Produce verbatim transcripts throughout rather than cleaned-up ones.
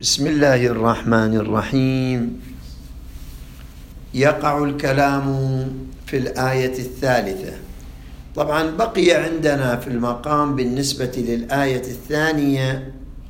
بسم الله الرحمن الرحيم. يقع الكلام في الآية الثالثة. طبعا بقي عندنا في المقام بالنسبة للآية الثانية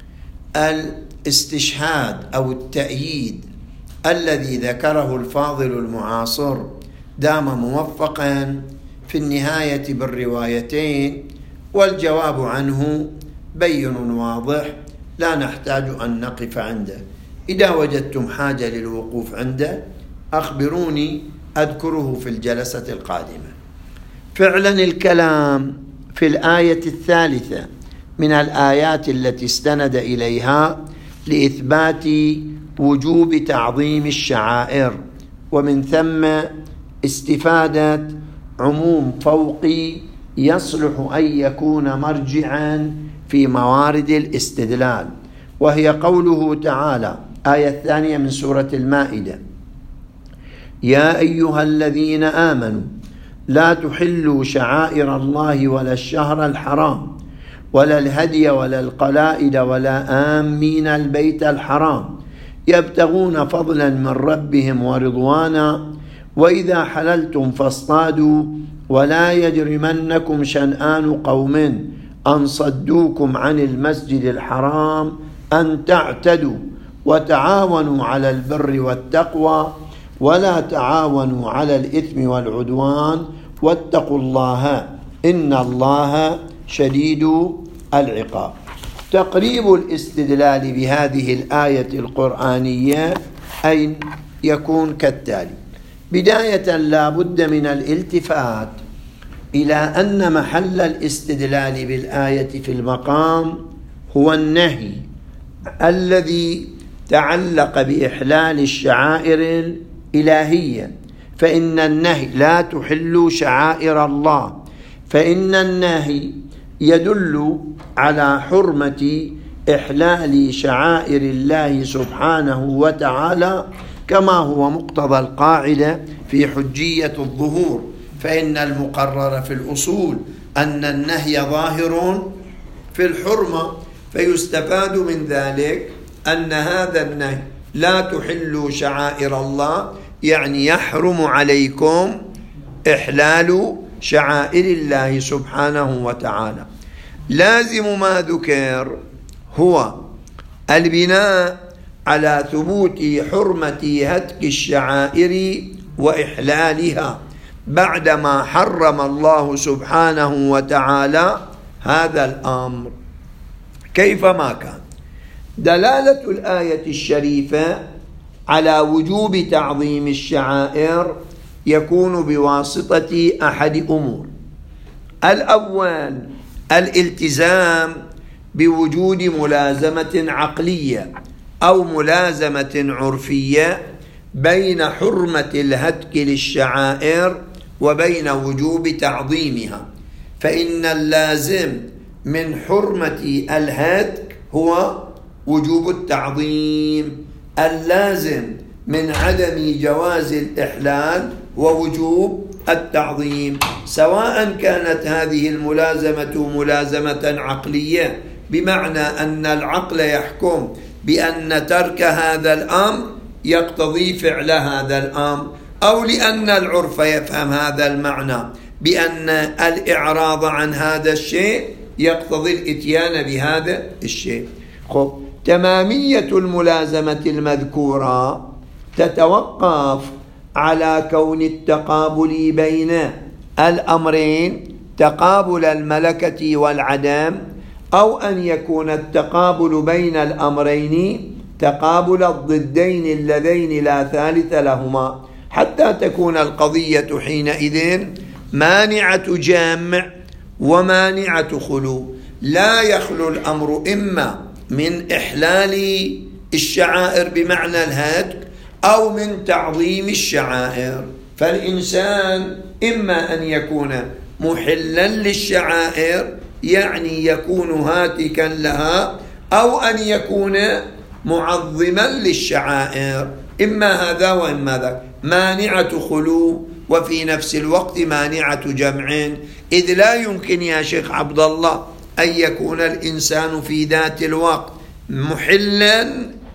الاستشهاد أو التأييد الذي ذكره الفاضل المعاصر دام موفقا في النهاية بالروايتين، والجواب عنه بين واضح لا نحتاج أن نقف عنده. إذا وجدتم حاجة للوقوف عنده أخبروني أذكره في الجلسة القادمة. فعلا الكلام في الآية الثالثة من الآيات التي استند إليها لإثبات وجوب تعظيم الشعائر، ومن ثم استفادة عموم فوقي يصلح أن يكون مرجعا في موارد الاستدلال، وهي قوله تعالى آية الثانية من سورة المائدة: يا أيها الذين آمنوا لا تحلوا شعائر الله ولا الشهر الحرام ولا الهدي ولا القلائد ولا آمين البيت الحرام يبتغون فضلا من ربهم ورضوانا وإذا حللتم فاصطادوا ولا يجرمنكم شنآن قوم أن صدوكم عن المسجد الحرام أن تعتدوا وتعاونوا على البر والتقوى ولا تعاونوا على الإثم والعدوان واتقوا الله إن الله شديد العقاب. تقريب الاستدلال بهذه الآية القرآنية أن يكون كالتالي: بداية لا بد من الالتفات إلى أن محل الاستدلال بالآية في المقام هو النهي الذي تعلق بإحلال الشعائر الإلهية، فإن النهي لا تحلوا شعائر الله، فإن النهي يدل على حرمة إحلال شعائر الله سبحانه وتعالى، كما هو مقتضى القاعدة في حجية الظهور، فإن المقرر في الأصول أن النهي ظاهر في الحرمة، فيستفاد من ذلك أن هذا النهي لا تحلوا شعائر الله يعني يحرم عليكم إحلال شعائر الله سبحانه وتعالى. لازم ما ذكر هو البناء على ثبوت حرمة هتك الشعائر وإحلالها بعدما حرم الله سبحانه وتعالى هذا الأمر كيفما كان. دلالة الآية الشريفة على وجوب تعظيم الشعائر يكون بواسطة أحد أمور: الأول الالتزام بوجود ملازمة عقلية أو ملازمة عرفية بين حرمة الهتك للشعائر وبين وجوب تعظيمها، فإن اللازم من حرمة الهتك هو وجوب التعظيم، اللازم من عدم جواز الإحلال ووجوب التعظيم، سواء كانت هذه الملازمة ملازمة عقلية بمعنى أن العقل يحكم بأن ترك هذا الأمر يقتضي فعل هذا الأمر، أو لأن العرف يفهم هذا المعنى بأن الإعراض عن هذا الشيء يقتضي الإتيان بهذا الشيء. خب، تمامية الملازمة المذكورة تتوقف على كون التقابل بين الأمرين تقابل الملكة والعدم، أو أن يكون التقابل بين الأمرين تقابل الضدين اللذين لا ثالث لهما، حتى تكون القضية حينئذ مانعة جامع ومانعة خلو. لا يخلو الأمر إما من إحلال الشعائر بمعنى الهتك أو من تعظيم الشعائر، فالإنسان إما أن يكون محلا للشعائر يعني يكون هاتكا لها، أو أن يكون معظما للشعائر، إما هذا وإما ذاك، مانعة خلو وفي نفس الوقت مانعة جمع، إذ لا يمكن يا شيخ عبد الله أن يكون الإنسان في ذات الوقت محلا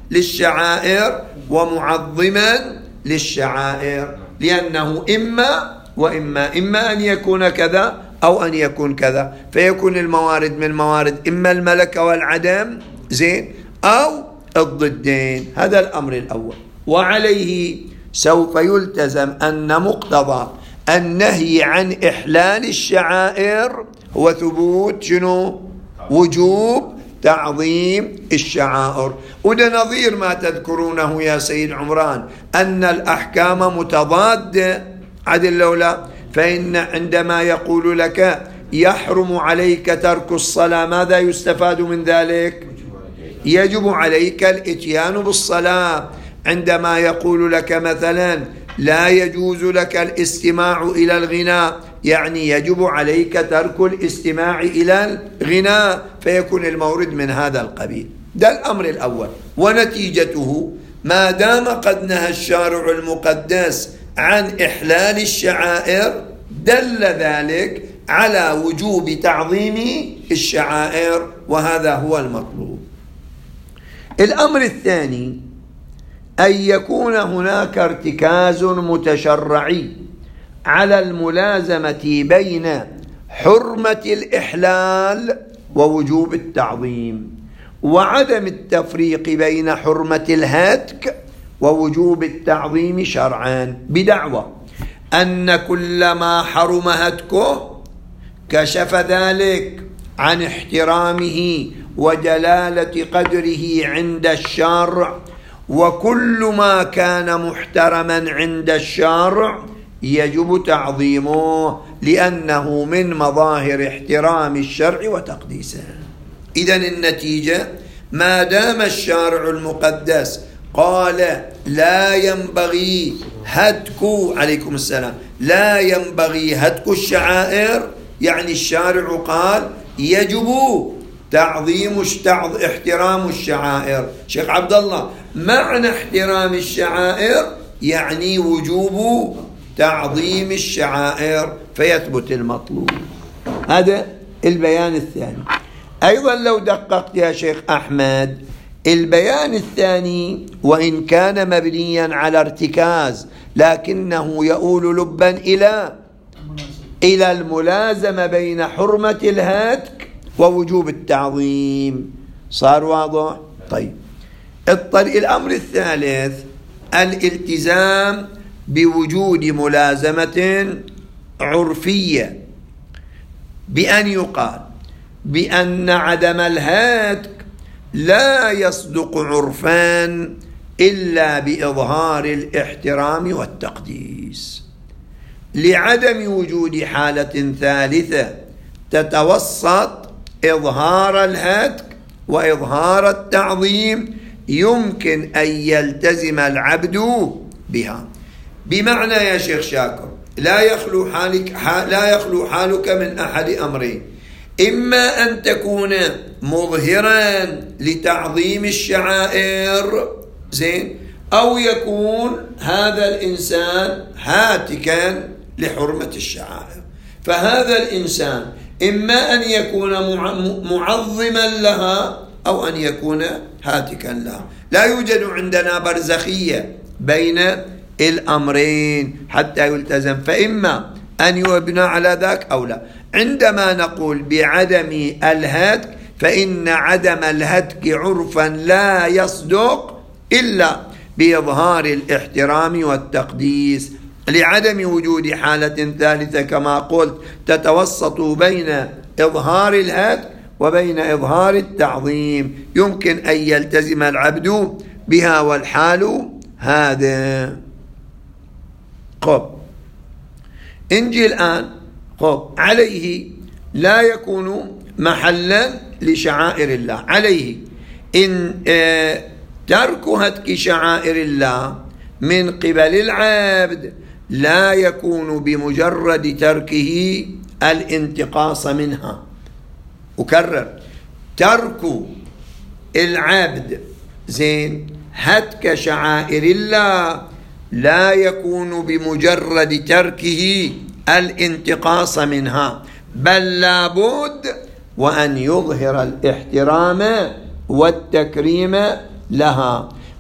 للشعائر ومعظما للشعائر، لأنه إما وإما إما أن يكون كذا أو أن يكون كذا، فيكون الموارد من موارد إما الملكة والعدم زين أو الضدين. هذا الأمر الأول. وعليه سوف يلتزم أن مقتضى النهي عن إحلال الشعائر هو ثبوت شنو؟ وجوب تعظيم الشعائر. وده نظير ما تذكرونه يا سيد عمران أن الأحكام متضادة عدل لولا، فإن عندما يقول لك يحرم عليك ترك الصلاة ماذا يستفاد من ذلك؟ يجب عليك الاتيان بالصلاة. عندما يقول لك مثلا لا يجوز لك الاستماع إلى الغناء يعني يجب عليك ترك الاستماع إلى الغناء، فيكون المورد من هذا القبيل. ده الأمر الأول. ونتيجته ما دام قد نهى الشارع المقدس عن إحلال الشعائر دل ذلك على وجوب تعظيم الشعائر، وهذا هو المطلوب. الأمر الثاني أن يكون هناك ارتكاز متشرعي على الملازمة بين حرمة الإحلال ووجوب التعظيم، وعدم التفريق بين حرمة الهتك ووجوب التعظيم شرعا، بدعوى أن كل ما حرم هتكه كشف ذلك عن احترامه وجلالة قدره عند الشرع، وكل ما كان محترما عند الشرع يجب تعظيمه لأنه من مظاهر احترام الشرع وتقديسه. إذن النتيجة ما دام الشارع المقدس قال لا ينبغي هتك عليكم السلام لا ينبغي هتك الشعائر، يعني الشارع قال يجب تعظيم احترام الشعائر. شيخ عبد الله معنى احترام الشعائر يعني وجوب تعظيم الشعائر فيثبت المطلوب. هذا البيان الثاني. أيضا لو دققت يا شيخ أحمد البيان الثاني وإن كان مبنيا على ارتكاز لكنه يؤول لبا إلى إلى الملازمة بين حرمة الهتك ووجوب التعظيم. صار واضح؟ طيب الأمر الثالث الالتزام بوجود ملازمة عرفية، بأن يقال بأن عدم الهتك لا يصدق عرفا إلا بإظهار الاحترام والتقديس، لعدم وجود حالة ثالثة تتوسط إظهار الهتك وإظهار التعظيم يمكن أن يلتزم العبد بها. بمعنى يا شيخ شاكر لا يخلو حالك لا يخلو حالك من أحد أمرين: إما أن تكون مظهرا لتعظيم الشعائر زين، أو يكون هذا الإنسان هاتكا لحرمة الشعائر. فهذا الإنسان إما أن يكون معظما لها أو أن يكون هاتكا لها. لا يوجد عندنا برزخية بين الأمرين حتى يلتزم، فإما أن يبنى على ذاك أو لا. عندما نقول بعدم الهتك فإن عدم الهتك عرفا لا يصدق إلا بإظهار الاحترام والتقديس، لعدم وجود حالة ثالثة كما قلت تتوسط بين إظهار الهتك وبين إظهار التعظيم يمكن أن يلتزم العبد بها، والحال هذا. خب انجي الآن. خب عليه لا يكون محلا لشعائر الله، عليه إن اه ترك هتك شعائر الله من قبل العبد لا يكون بمجرد تركه الانتقاص منها. أكرر، ترك العبد زين هتك شعائر الله لا يكون بمجرد تركه الانتقاص منها، بل لابد وأن يظهر الاحترام والتكريم لها.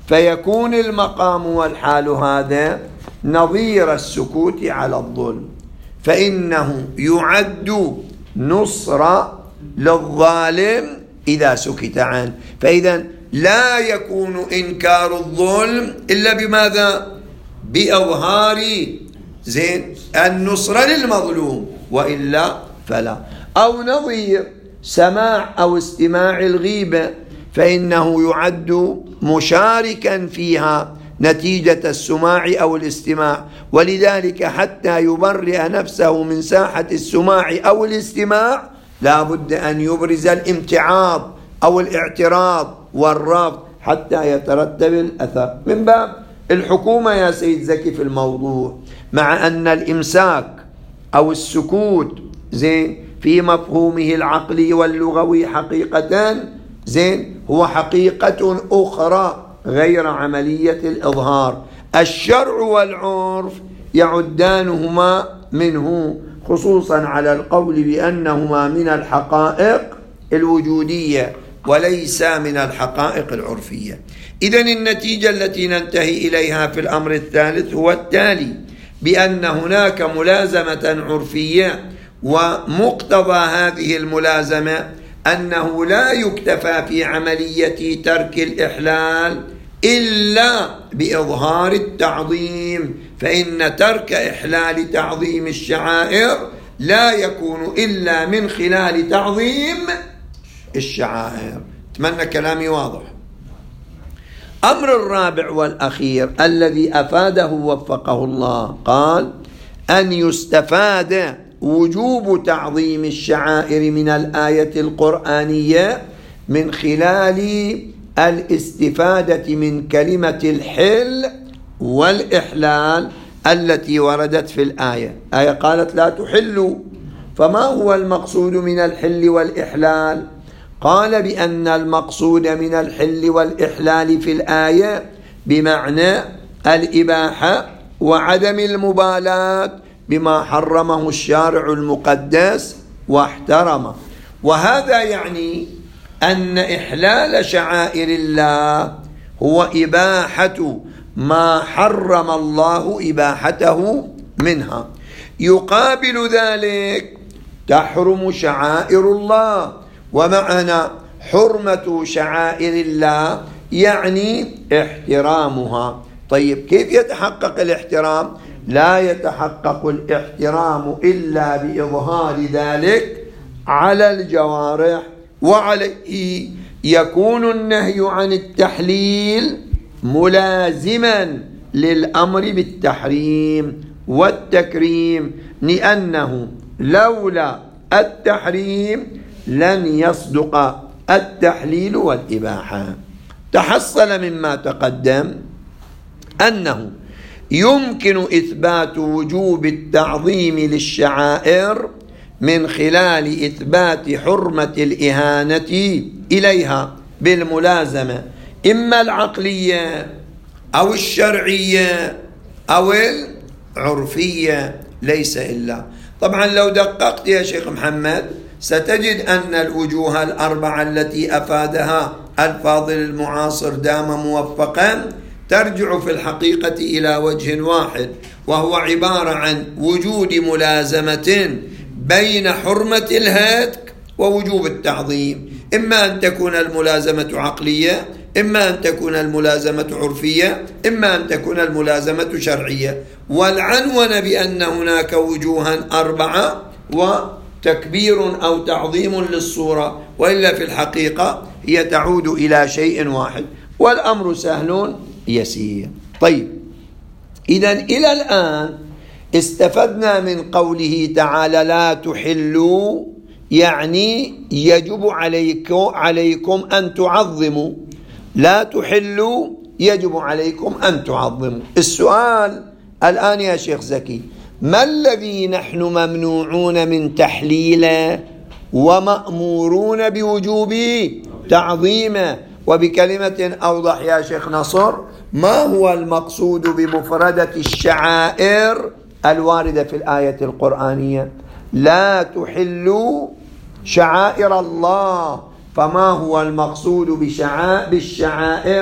فيكون المقام والحال هذا نظير السكوت على الظلم، فإنه يعد نصر للظالم إذا سكت عنه. فإذا لا يكون إنكار الظلم إلا بماذا؟ بإظهار زين النصر للمظلوم، وإلا فلا. أو نظير سماع أو استماع الغيبة، فإنه يعد مشاركا فيها نتيجة السماع أو الاستماع، ولذلك حتى يبرئ نفسه من ساحة السماع أو الاستماع لا بد أن يبرز الامتعاض أو الاعتراض والرفض حتى يترتب الأثر. من باب الحكومة يا سيد زكي في الموضوع، مع أن الإمساك أو السكوت زين في مفهومه العقلي واللغوي حقيقة زين هو حقيقة أخرى غير عملية الإظهار. الشرع والعرف يعدانهما منه، خصوصا على القول بأنهما من الحقائق الوجودية وليس من الحقائق العرفية. إذن النتيجة التي ننتهي إليها في الأمر الثالث هو التالي: بأن هناك ملازمة عرفية، ومقتضى هذه الملازمة أنه لا يكتفى في عملية ترك الإحلال إلا بإظهار التعظيم، فإن ترك إحلال تعظيم الشعائر لا يكون إلا من خلال تعظيم الشعائر. أتمنى كلامي واضح. أمر الرابع والأخير الذي أفاده وفقه الله، قال أن يستفاد وجوب تعظيم الشعائر من الآية القرآنية من خلال الاستفادة من كلمة الحل والإحلال التي وردت في الآية. آية قالت لا تحلوا، فما هو المقصود من الحل والإحلال؟ قال بأن المقصود من الحل والإحلال في الآية بمعنى الإباحة وعدم المبالاة بما حرمه الشارع المقدس واحترمه. وهذا يعني أن إحلال شعائر الله هو إباحة ما حرم الله إباحته منها. يقابل ذلك تحرم شعائر الله، ومعنى حرمة شعائر الله يعني احترامها. طيب كيف يتحقق الاحترام؟ لا يتحقق الاحترام إلا بإظهار ذلك على الجوارح، وعليه يكون النهي عن التحليل ملازما للأمر بالتحريم والتكريم، لأنه لولا التحريم لن يصدق التحليل والإباحة. تحصل مما تقدم أنه يمكن إثبات وجوب التعظيم للشعائر من خلال إثبات حرمة الإهانة إليها بالملازمة إما العقلية أو الشرعية أو العرفية، ليس إلا. طبعا لو دققت يا شيخ محمد ستجد أن الوجوه الأربعة التي أفادها الفاضل المعاصر دام موفقا ترجع في الحقيقة إلى وجه واحد، وهو عبارة عن وجود ملازمة بين حرمة الهتك ووجوب التعظيم. إما أن تكون الملازمة عقلية، إما أن تكون الملازمة عرفية، إما أن تكون الملازمة شرعية. والعنون بأن هناك وجوها أربعة وتكبير أو تعظيم للصورة، وإلا في الحقيقة هي تعود إلى شيء واحد، والأمر سهل يسير. طيب إذن إلى الآن استفدنا من قوله تعالى لا تحلوا، يعني يجب عليكم, عليكم أن تعظموا. لا تحلوا يجب عليكم أن تعظموا. السؤال الآن يا شيخ زكي، ما الذي نحن ممنوعون من تحليله ومأمورون بوجوب تعظيمه؟ وبكلمة أوضح يا شيخ نصر، ما هو المقصود بمفردة الشعائر الواردة في الآية القرآنية؟ لا تحلوا شعائر الله، فما هو المقصود بالشعائر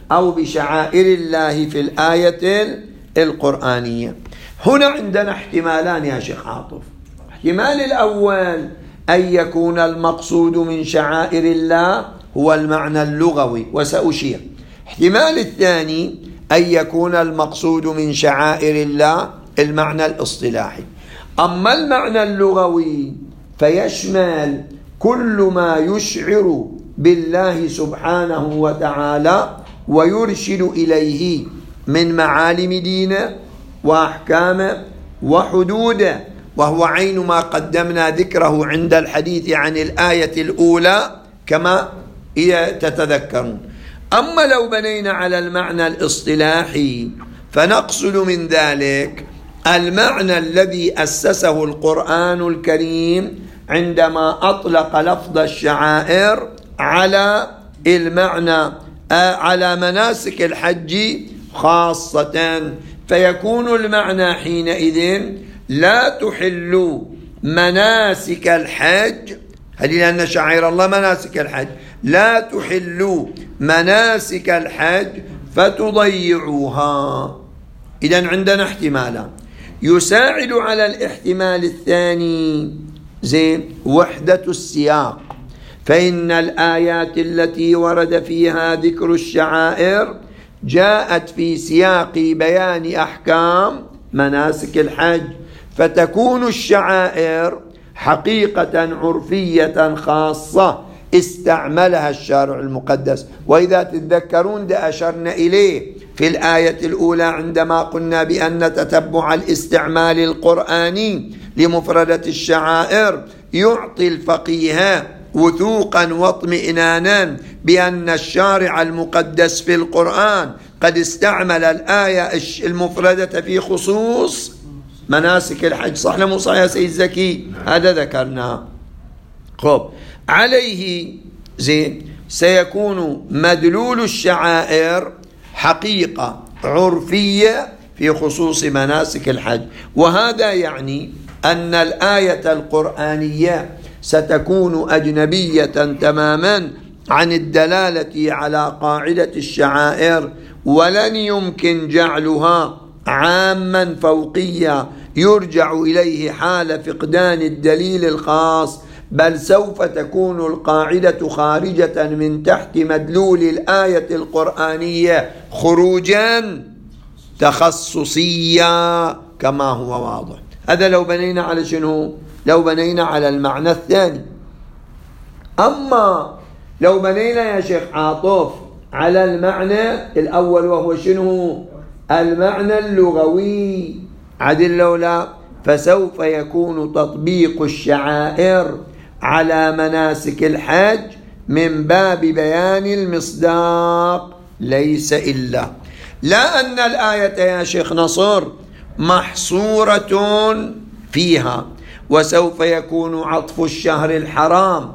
أو بشعائر الله في الآية القرآنية. هنا عندنا احتمالان يا شيخ عاطف. الاحتمال الأول أن يكون المقصود من شعائر الله هو المعنى اللغوي وسأشير. احتمال الثاني أن يكون المقصود من شعائر الله المعنى الاصطلاحي. أما المعنى اللغوي فيشمل كل ما يشعر بالله سبحانه وتعالى ويرشد إليه من معالم دينه وأحكامه وحدوده، وهو عين ما قدمنا ذكره عند الحديث عن الآية الأولى كما تتذكرون. أما لو بنينا على المعنى الاصطلاحي فنقصد من ذلك المعنى الذي أسسه القرآن الكريم عندما أطلق لفظ الشعائر على المعنى على مناسك الحج خاصة، فيكون المعنى حينئذ لا تحل مناسك الحج، هل لأن شعائر الله مناسك الحج، لا تحل مناسك الحج فتضيعوها. إذن عندنا احتمالان يساعد على الاحتمال الثاني زين وحدة السياق، فإن الآيات التي ورد فيها ذكر الشعائر جاءت في سياق بيان أحكام مناسك الحج، فتكون الشعائر حقيقة عرفية خاصة استعملها الشارع المقدس. وإذا تتذكرون ده أشرنا إليه في الآية الأولى عندما قلنا بأن تتبع الاستعمال القرآني لمفردة الشعائر يعطي الفقيه وثوقا واطمئنانا بأن الشارع المقدس في القرآن قد استعمل الآية المفردة في خصوص مناسك الحج. صح لمو صح يا سيد زكي؟ هذا ذكرناه. خب عليه زين سيكون مدلول الشعائر حقيقة عرفية في خصوص مناسك الحج، وهذا يعني أن الآية القرآنية ستكون أجنبية تماما عن الدلالة على قاعدة الشعائر، ولن يمكن جعلها عاما فوقيا يرجع إليه حال فقدان الدليل الخاص، بل سوف تكون القاعدة خارجة من تحت مدلول الآية القرآنية خروجا تخصصيا كما هو واضح. هذا لو بنينا على شنو؟ لو بنينا على المعنى الثاني. أما لو بنينا يا شيخ عاطف على المعنى الأول وهو شنو؟ المعنى اللغوي، عدل لولا فسوف يكون تطبيق الشعائر على مناسك الحج من باب بيان المصداق ليس إلا، لا أن الآية يا شيخ نصر محصورة فيها، وسوف يكون عطف الشهر الحرام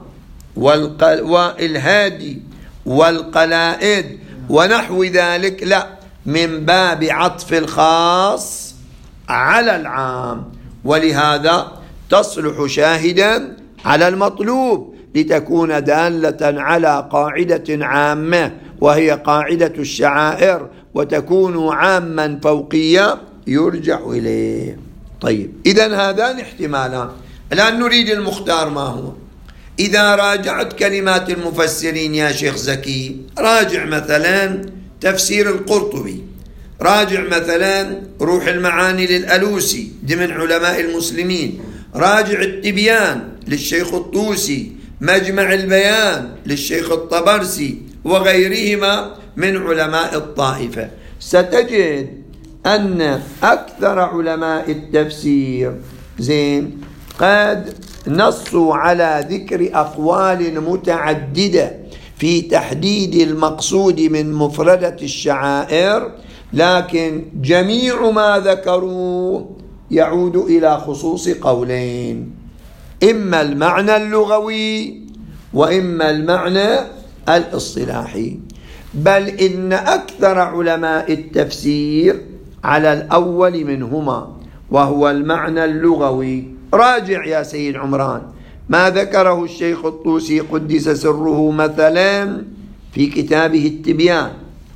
والهادي والقلائد ونحو ذلك لا، من باب عطف الخاص على العام، ولهذا تصلح شاهدا على المطلوب لتكون دالة على قاعدة عامة وهي قاعدة الشعائر، وتكون عاما فوقيا يرجع إليه. طيب إذن هذان احتمالان. الآن نريد المختار ما هو. إذا راجعت كلمات المفسرين يا شيخ زكي، راجع مثلا تفسير القرطبي، راجع مثلا روح المعاني للألوسي ضمن علماء المسلمين، راجع التبيان للشيخ الطوسي، مجمع البيان للشيخ الطبرسي وغيرهما من علماء الطائفة، ستجد أن أكثر علماء التفسير زين قد نصوا على ذكر أقوال متعددة في تحديد المقصود من مفردة الشعائر، لكن جميع ما ذكروا يعود إلى خصوص قولين، إما المعنى اللغوي وإما المعنى الاصطلاحي، بل إن أكثر علماء التفسير على الأول منهما وهو المعنى اللغوي. راجع يا سيد عمران ما ذكره الشيخ الطوسي قدس سره مثلا في كتابه التبيان،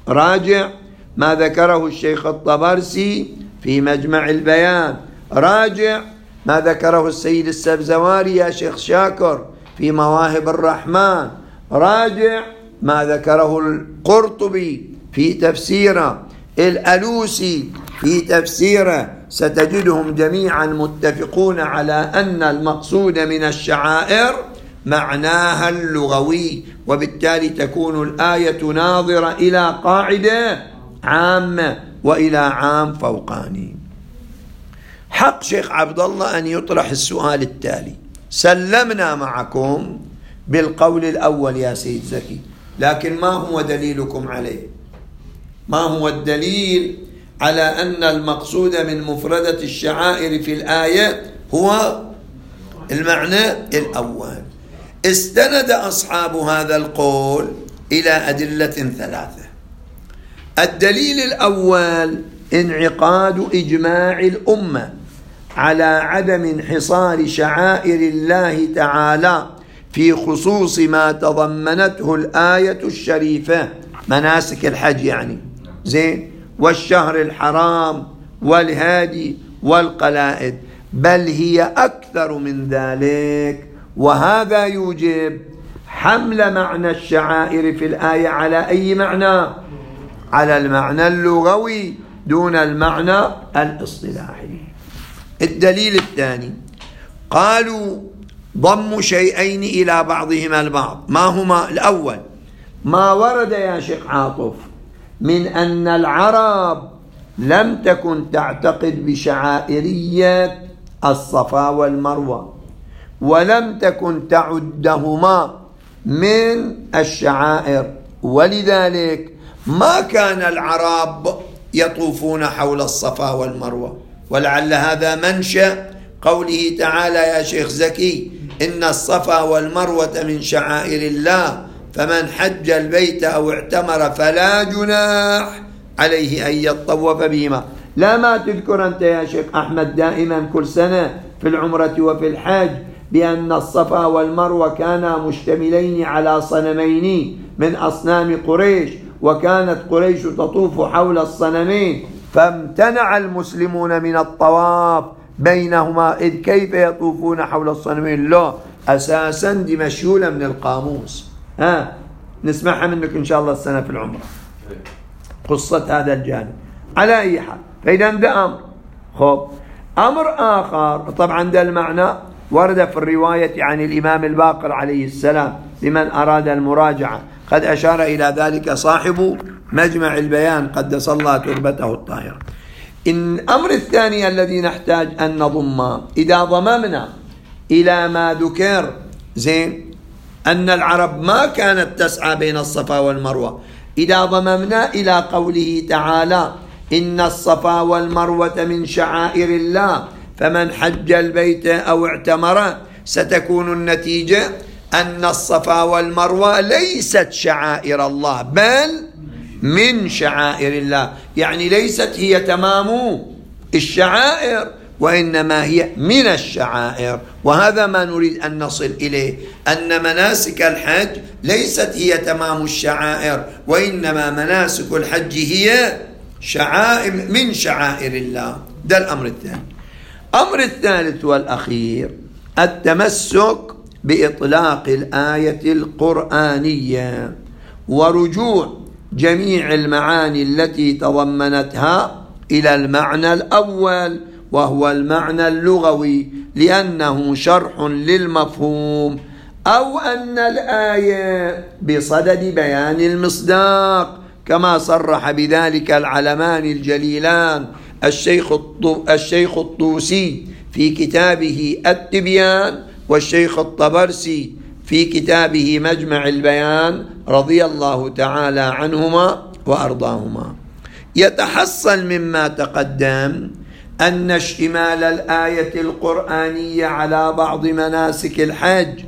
راجع ما ذكره الشيخ الطبرسي في مجمع البيان، راجع ما ذكره السيد السبزواري يا شيخ شاكر في مواهب الرحمن، راجع ما ذكره القرطبي في تفسيره، الألوسي في تفسيره، ستجدهم جميعا متفقون على أن المقصود من الشعائر معناها اللغوي، وبالتالي تكون الآية ناظرة إلى قاعدة عامة وإلى عام فوقاني. حق شيخ عبد الله أن يطرح السؤال التالي: سلمنا معكم بالقول الأول يا سيد زكي، لكن ما هو دليلكم عليه؟ ما هو الدليل على أن المقصود من مفردة الشعائر في الآية هو المعنى الأول؟ استند أصحاب هذا القول إلى أدلة ثلاثة. الدليل الأول انعقاد إجماع الأمة على عدم انحصار شعائر الله تعالى في خصوص ما تضمنته الآية الشريفة، مناسك الحج يعني زين، والشهر الحرام والهادي والقلائد، بل هي أكثر من ذلك، وهذا يوجب حمل معنى الشعائر في الآية على أي معنى؟ على المعنى اللغوي دون المعنى الاصطلاحي. الدليل الثاني قالوا ضم شيئين إلى بعضهما البعض، ما هما؟ الأول ما ورد يا شيخ عاطف من أن العرب لم تكن تعتقد بشعائرية الصفا والمروة، ولم تكن تعدهما من الشعائر، ولذلك ما كان العرب يطوفون حول الصفا والمروة، ولعل هذا منشأ قوله تعالى يا شيخ زكي: إن الصفا والمروة من شعائر الله فمن حج البيت أو اعتمر فلا جناح عليه أن يطوف بهما. لا ما تذكر أنت يا شيخ أحمد دائما كل سنة في العمرة وفي الحج بأن الصفا والمروة كانا مشتملين على صنمين من أصنام قريش، وكانت قريش تطوف حول الصنمين، فامتنع المسلمون من الطواف بينهما، إذ كيف يطوفون حول الصنمين؟ لا، أساسا دي مشيولة من القاموس، ها نسمعها منك إن شاء الله السنة في العمرة قصة هذا الجانب. على أي حال، فإذا ده أمر. خب أمر آخر طبعا ده المعنى ورد في الرواية عن الإمام الباقر عليه السلام لمن أراد المراجعة، قد أشار إلى ذلك صاحب مجمع البيان قدس الله تربته الطاهرة. إن الأمر الثاني الذي نحتاج أن نضمه، إذا ضممنا إلى ما ذكر زين أن العرب ما كانت تسعى بين الصفا والمروة، إذا ضممنا إلى قوله تعالى: إن الصفا والمروة من شعائر الله فمن حج البيت أو اعتمر، ستكون النتيجة أن الصفا والمروة ليست شعائر الله بل من شعائر الله، يعني ليست هي تمام الشعائر وإنما هي من الشعائر. وهذا ما نريد أن نصل إليه، أن مناسك الحج ليست هي تمام الشعائر، وإنما مناسك الحج هي شعائر من شعائر الله. ده الأمر الثاني. الأمر الثالث والأخير التمسك بإطلاق الآية القرآنية ورجوع جميع المعاني التي تضمنتها إلى المعنى الأول وهو المعنى اللغوي، لأنه شرح للمفهوم، أو أن الآية بصدد بيان المصداق كما صرح بذلك العلمان الجليلان الشيخ الشيخ الطوسي في كتابه التبيان، والشيخ الطبرسي في كتابه مجمع البيان رضي الله تعالى عنهما وأرضاهما. يتحصل مما تقدم أن اشتمال الآية القرآنية على بعض مناسك الحج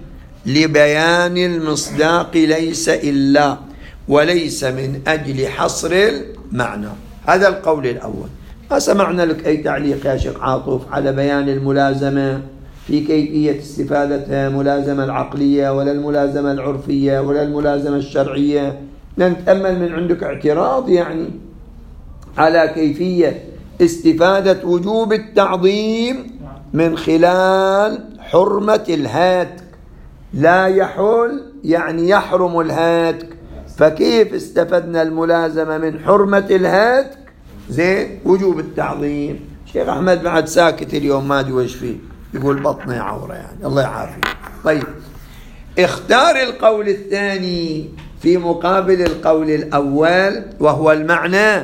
لبيان المصداق ليس إلا وليس من أجل حصر المعنى. هذا القول الأول. ما سمعنا لك أي تعليق يا شيخ عاطف على بيان الملازمة في كيفية استفادتها، ملازمة العقلية ولا الملازمة العرفية ولا الملازمة الشرعية؟ نتأمل من عندك اعتراض يعني على كيفية استفادة وجوب التعظيم من خلال حرمة الهاتك. لا يحل يعني يحرم الهاتك، فكيف استفدنا الملازمة من حرمة الهاتك؟ زين وجوب التعظيم. شيخ أحمد بعد ساكت اليوم، ما أدري وش فيه، يقول بطني عورة يعني، الله يعافيه. طيب، اختار القول الثاني في مقابل القول الأول وهو المعنى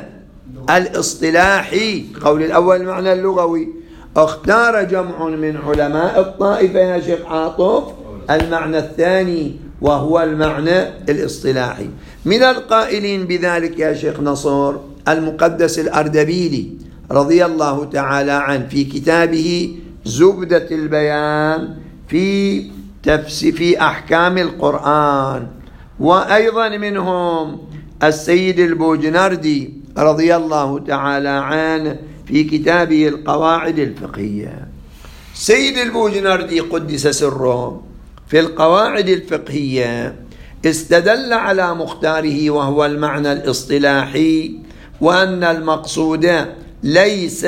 الاصطلاحي. القول الأول المعنى اللغوي، اختار جمع من علماء الطائفة يا شيخ عاطف المعنى الثاني وهو المعنى الاصطلاحي. من القائلين بذلك يا شيخ نصر المقدس الأردبيلي رضي الله تعالى عنه في كتابه زبدة البيان في تفسير في أحكام القرآن، وأيضا منهم السيد البوجنردي رضي الله تعالى عنه في كتابه القواعد الفقهية. سيد البوجنردي قدس سره في القواعد الفقهية استدل على مختاره وهو المعنى الاصطلاحي، وأن المقصود ليس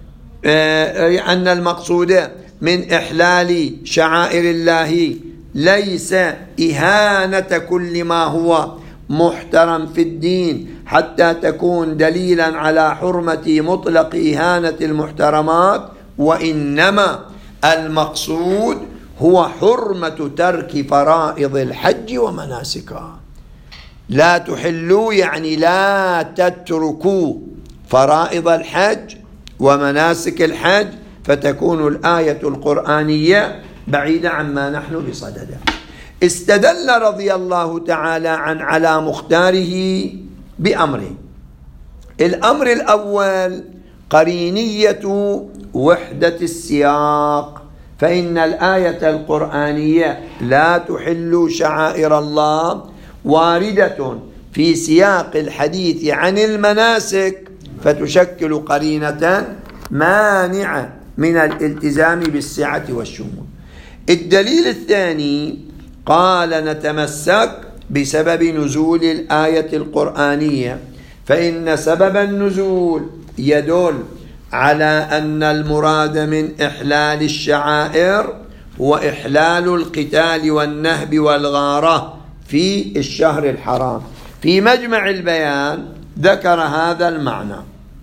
أن المقصود من إحلال شعائر الله ليس إهانة كل ما هو محترم في الدين حتى تكون دليلا على حرمة مطلق إهانة المحترمات، وإنما المقصود هو حرمة ترك فرائض الحج ومناسكها. لا تحلوا يعني لا تتركوا فرائض الحج ومناسك الحج، فتكون الآية القرآنية بعيدة عما نحن بصدده. استدل رضي الله تعالى عن على مختاره بأمره. الأمر الأول قرينية وحدة السياق، فإن الآية القرآنية لا تحل شعائر الله واردة في سياق الحديث عن المناسك، فتشكل قرينة مانعة من الالتزام بالسعة والشمول. الدليل الثاني قال نتمسك بسبب نزول الآية القرآنية، فإن سبب النزول يدل على أن المراد من إحلال الشعائر هو إحلال القتال والنهب والغارة في الشهر الحرام. في مجمع البيان ذكر هذا المعنى،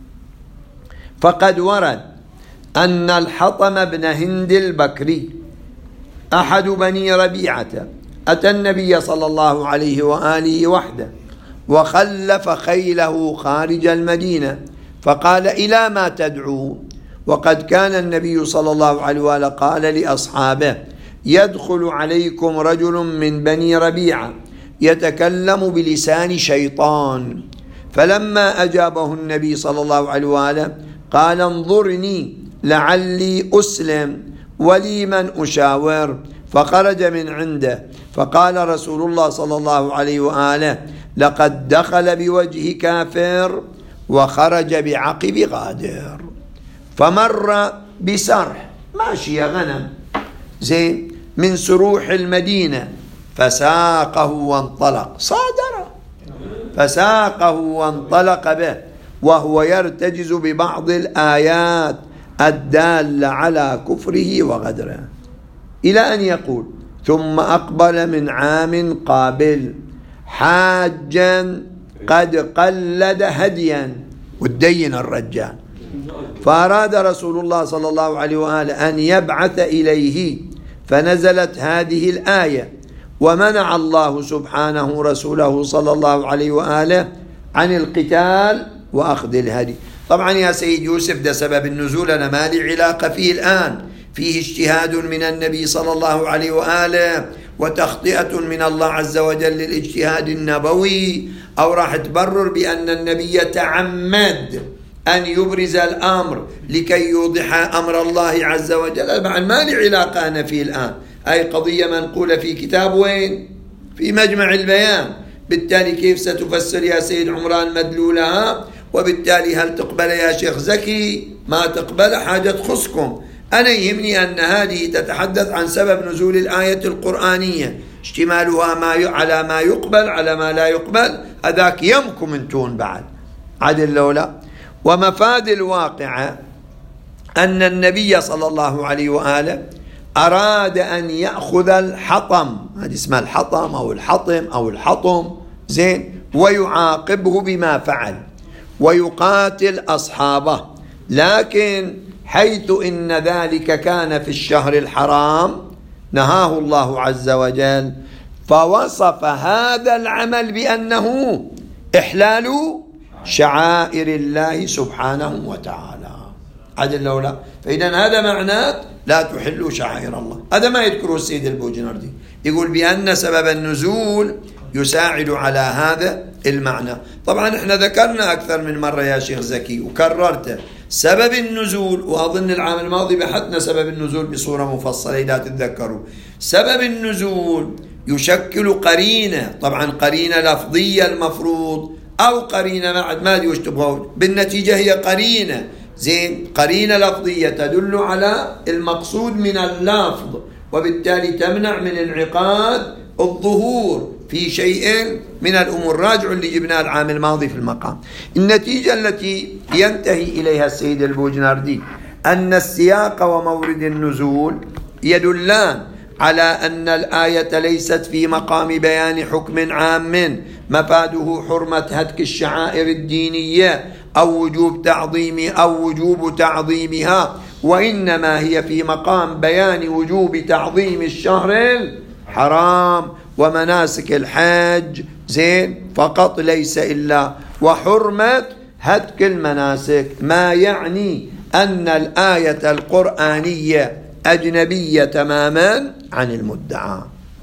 فقد ورد أن الحطم بن هند البكري أحد بني ربيعة أتى النبي صلى الله عليه وآله وحده، وخلف خيله خارج المدينة، فقال إلى ما تدعو؟ وقد كان النبي صلى الله عليه وآله قال لأصحابه يدخل عليكم رجل من بني ربيعة يتكلم بلسان شيطان. فلما أجابه النبي صلى الله عليه وآله قال انظرني لعلي أسلم ولي من أشاور، فخرج من عنده، فقال رسول الله صلى الله عليه وآله لقد دخل بوجه كافر وخرج بعقب غادر. فمر بسرح ماشية غنم زين من سروح المدينة، فساقه وانطلق، صادر فساقه وانطلق به وهو يرتجز ببعض الآيات الدالة على كفره وغدره، إلى أن يقول ثم أقبل من عام قابل حاجا قد قلد هديا، والدين الرجال، فأراد رسول الله صلى الله عليه وآله أن يبعث إليه، فنزلت هذه الآية ومنع الله سبحانه رسوله صلى الله عليه وآله عن القتال وأخذ الهدي. طبعا يا سيد يوسف ده سبب النزول، أنا ما لي علاقة فيه الآن، فيه اجتهاد من النبي صلى الله عليه وآله وتخطئة من الله عز وجل للاجتهاد النبوي، أو راح تبرر بأن النبي تعمد أن يبرز الأمر لكي يوضح أمر الله عز وجل. طبعا ما لي علاقة أنا فيه الآن، أي قضية منقولة في كتاب وين؟ في مجمع البيان. بالتالي كيف ستفسر يا سيد عمران مدلولها؟ وبالتالي هل تقبل يا شيخ زكي؟ ما تقبل، حاجة تخصكم. أنا يهمني أن هذه تتحدث عن سبب نزول الآية القرآنية، اشتمالها ما ي... على ما يقبل على ما لا يقبل، هذاك يمكم انتون بعد عدل لولا. ومفاد الواقعة أن النبي صلى الله عليه وآله أراد أن يأخذ الحطم، هذا اسمه الحطم أو الحطم أو الحطم، زين، ويعاقبه بما فعل ويقاتل أصحابه، لكن حيث إن ذلك كان في الشهر الحرام نهاه الله عز وجل، فوصف هذا العمل بأنه إحلال شعائر الله سبحانه وتعالى عدل لولا. فإذا هذا معناه لا تحلوا شعائر الله. هذا ما يذكره السيد البوجنردي، يقول بأن سبب النزول يساعد على هذا المعنى. طبعا احنا ذكرنا أكثر من مرة يا شيخ زكي وكررته سبب النزول، وأظن العام الماضي بحثنا سبب النزول بصورة مفصلة إذا تتذكروا. سبب النزول يشكل قرينة، طبعا قرينة لفظية المفروض أو قرينة بعد ما أدري وش تبغون، بالنتيجة هي قرينة، زين، قرينة لفظية تدل على المقصود من اللفظ، وبالتالي تمنع من انعقاد الظهور في شيء من الأمور. راجعوا اللي جبناه العام الماضي في المقام. النتيجة التي ينتهي إليها السيد البوجنردي أن السياق ومورد النزول يدلان على أن الآية ليست في مقام بيان حكم عام مفاده حرمة هتك الشعائر الدينية أو وجوب تعظيم أو وجوب تعظيمها، وإنما هي في مقام بيان وجوب تعظيم الشهر الحرام ومناسك الحج، زين، فقط ليس إلا، وحرمة هتك المناسك، ما يعني أن الآية القرآنية أجنبية تماما عن المدعى.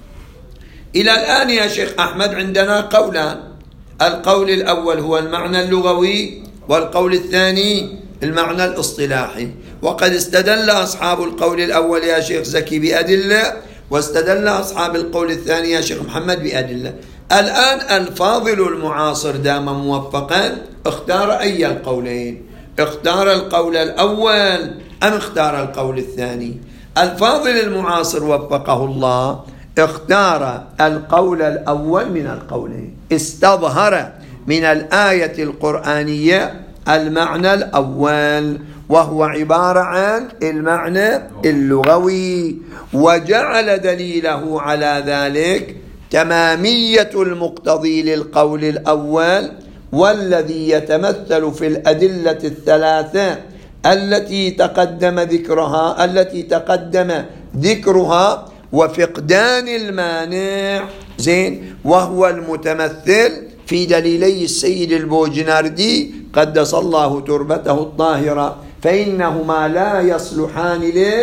إلى الآن يا شيخ أحمد عندنا قولان، القول الأول هو المعنى اللغوي، والقول الثاني المعنى الاصطلاحي. وقد استدل أصحاب القول الأول يا شيخ زكي بأدلة، واستدل أصحاب القول الثاني يا شيخ محمد بأدلة. الآن الفاضل المعاصر دام موفقا اختار أي القولين؟ اختار القول الأول أم اختار القول الثاني؟ الفاضل المعاصر وفقه الله اختار القول الأول من القولين، استظهر من الآية القرآنية المعنى الأول وهو عبارة عن المعنى اللغوي، وجعل دليله على ذلك تمامية المقتضي للقول الأول، والذي يتمثل في الأدلة الثلاثة التي تقدم ذكرها التي تقدم ذكرها وفقدان المانع، زين، وهو المتمثل في دليلي السيد البوجنردي قدس الله تربته الطاهرة، فإنهما لا يصلحان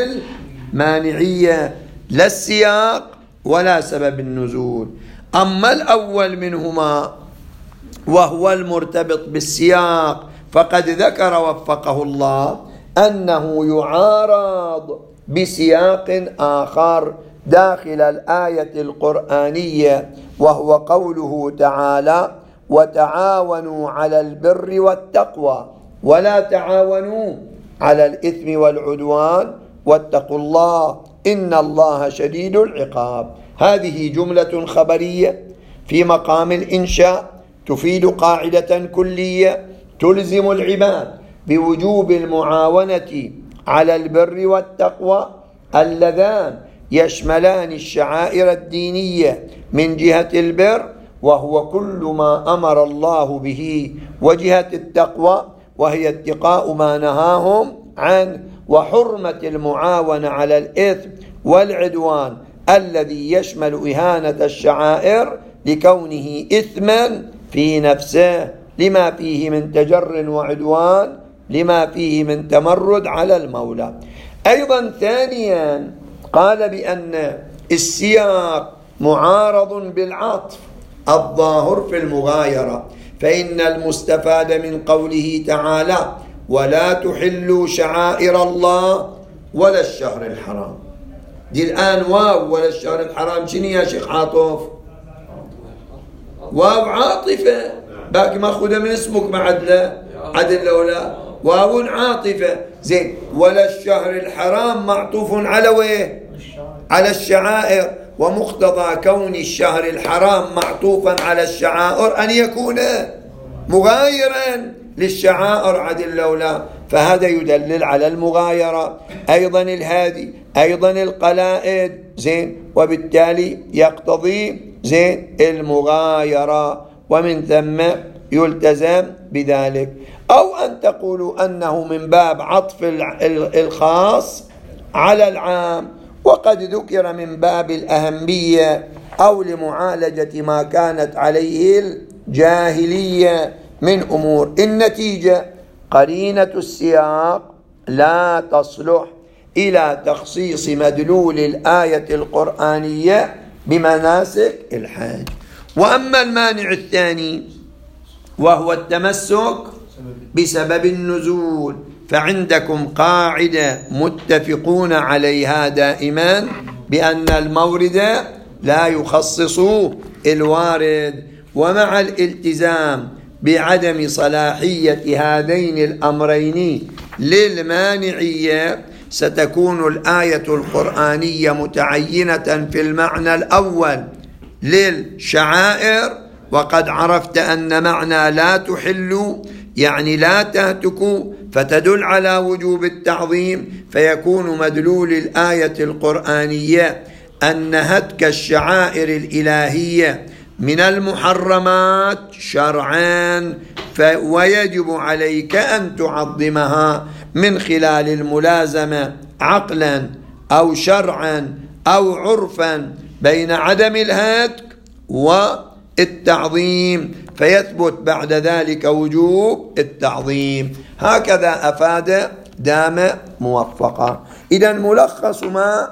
للمانعية، لا السياق ولا سبب النزول. أما الأول منهما وهو المرتبط بالسياق فقد ذكر وفقه الله أنه يعارض بسياق آخر داخل الآية القرآنية، وهو قوله تعالى: وتعاونوا على البر والتقوى ولا تعاونوا على الإثم والعدوان واتقوا الله إن الله شديد العقاب. هذه جملة خبرية في مقام الإنشاء تفيد قاعدة كلية تلزم العباد بوجوب المعاونة على البر والتقوى اللذان يشملان الشعائر الدينية من جهة البر، وهو كل ما أمر الله به، وجهة التقوى وهي اتقاء ما نهاهم عنه، وحرمة المعاونة على الإثم والعدوان الذي يشمل إهانة الشعائر لكونه إثما في نفسه لما فيه من تجر وعدوان لما فيه من تمرد على المولى. أيضا ثانيا قال بأن السياق معارض بالعطف الظاهر في المغايرة، فإن المستفاد من قوله تعالى: ولا تحلوا شعائر الله ولا الشهر الحرام، دي الآن واو ولا الشهر الحرام شنو يا شيخ عاطف؟ واو عاطفة باقي ماخذة من اسمك بعد لا عدل ولا واو عاطفة، زين. ولا الشهر الحرام معطوف على ويه؟ على الشعائر. ومقتضى كون الشهر الحرام معطوفا على الشعائر أن يكون مغايرا للشعائر عدل لولا، فهذا يدلل على المغايرة. أيضا الهادي، أيضا القلائد، زين، وبالتالي يقتضي زين المغايرة، ومن ثم يلتزم بذلك. أو أن تقولوا أنه من باب عطف الخاص على العام، وقد ذكر من باب الأهمية أو لمعالجة ما كانت عليه الجاهلية من أمور. النتيجة قرينة السياق لا تصلح إلى تخصيص مدلول الآية القرآنية بمناسك الحج. وأما المانع الثاني وهو التمسك بسبب النزول، فعندكم قاعدة متفقون عليها دائما بأن المورد لا يخصص الوارد، ومع الالتزام بعدم صلاحية هذين الأمرين للمانعية ستكون الآية القرآنية متعينة في المعنى الأول للشعائر، وقد عرفت أن معنى لا تحل يعني لا تهتك فتدل على وجوب التعظيم، فيكون مدلول الآية القرآنية أن هتك الشعائر الإلهية من المحرمات شرعا، ويجب عليك أن تعظمها من خلال الملازمة عقلا أو شرعا أو عرفا بين عدم الهتك والتعظيم، فيثبت بعد ذلك وجوب التعظيم. هكذا أفاد دام موفقا. إذن ملخص ما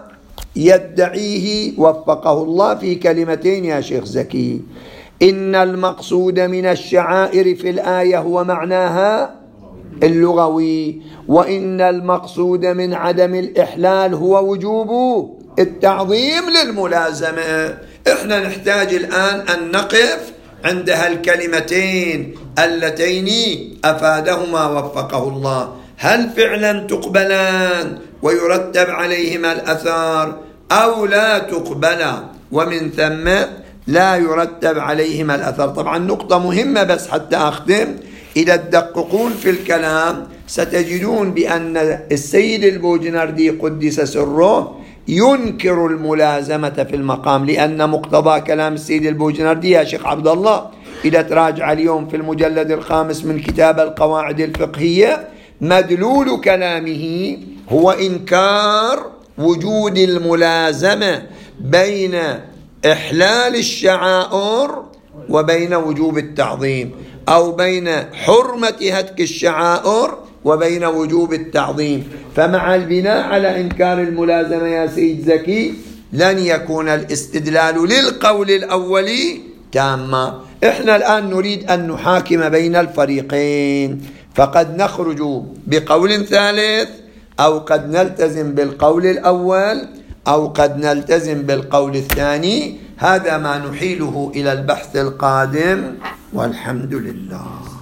يدعيه وفقه الله في كلمتين يا شيخ زكي: إن المقصود من الشعائر في الآية هو معناها اللغوي، وإن المقصود من عدم الإحلال هو وجوب التعظيم للملازمة. إحنا نحتاج الآن أن نقف عند هالكلمتين اللتين أفادهما وفقه الله، هل فعلا تقبلان ويرتب عليهما الأثار أو لا تقبلا ومن ثم لا يرتب عليهما الأثر؟ طبعا نقطة مهمة بس حتى أختم، إذا تدققون في الكلام ستجدون بأن السيد البوجنردي قدس سره ينكر الملازمة في المقام، لأن مقتضى كلام السيد البوجنردي يا شيخ عبد الله إذا تراجع اليوم في المجلد الخامس من كتاب القواعد الفقهية مدلول كلامه هو إنكار وجود الملازمة بين إحلال الشعائر وبين وجوب التعظيم، أو بين حرمة هتك الشعائر وبين وجوب التعظيم. فمع البناء على إنكار الملازمة يا سيد زكي لن يكون الاستدلال للقول الأولي تاما. إحنا الآن نريد أن نحاكم بين الفريقين، فقد نخرج بقول ثالث، أو قد نلتزم بالقول الأول، أو قد نلتزم بالقول الثاني. هذا ما نحيله إلى البحث القادم، والحمد لله.